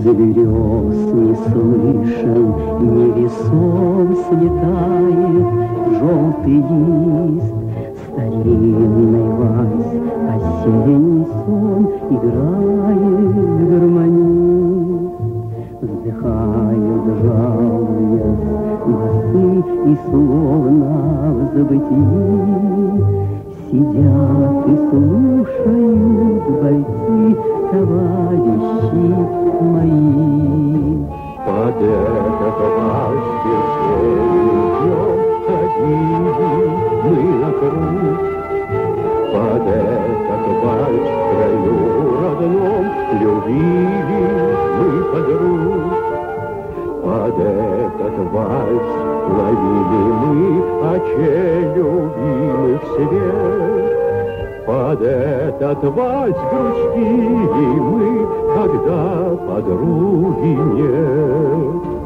берез не слышен, невесом слетает желтый лист. Старинный вальс, осенний сон, играет гармонист. Вздыхают, жалуясь, носы, и словно в забытии сидят и слушают бойцы, товарищи мои. Под этот вальс весенним ходили мы на круг. Под этот вальс в краю родном любили мы подруг. Под этот вальс ловили мы очей любимых свет. Под этот вальс грустили мы, когда подруги нет.